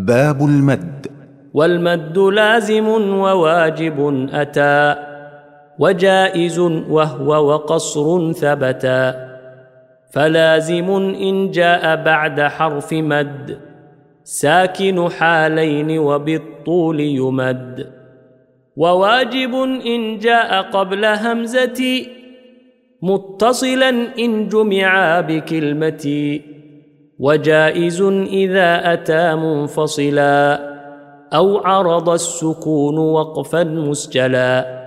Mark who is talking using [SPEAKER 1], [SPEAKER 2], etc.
[SPEAKER 1] باب المد.
[SPEAKER 2] والمد لازم وواجب أتى، وجائز وهو وقصر ثبتا. فلازم إن جاء بعد حرف مد، ساكن حالين وبالطول يمد. وواجب إن جاء قبل همزة، متصلا إن جمعا بكلمة. وجائز إذا أتى منفصلا، أو عرض السكون وقفا مسجلا.